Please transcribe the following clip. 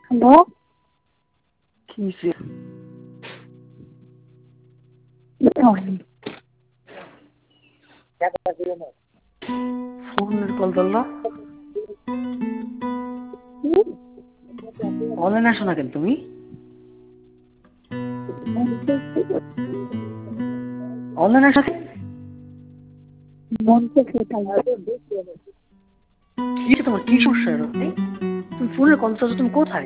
Hello. কি হইছে? ফোনের কল ধরলা? অনলাইনে আসো না কেন তুমি? অনলাইনে আসো কেন? কি তোমার কি সমস্যা? তুমি ফোনের কল ধরছো, তুমি কোথায়?